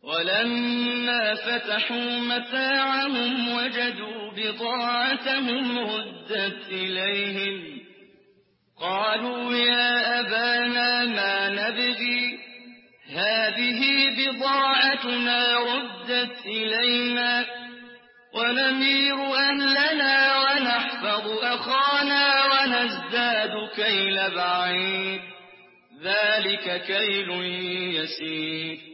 ولما فتحوا متاعهم وجدوا بضاعتهم ردت إليهم قالوا يا أبانا ما نبغي هذه بضاعتنا ردت إلينا ونمير أهلنا ونحفظ أخانا ونزداد كيل بعير ذلك كيل يسير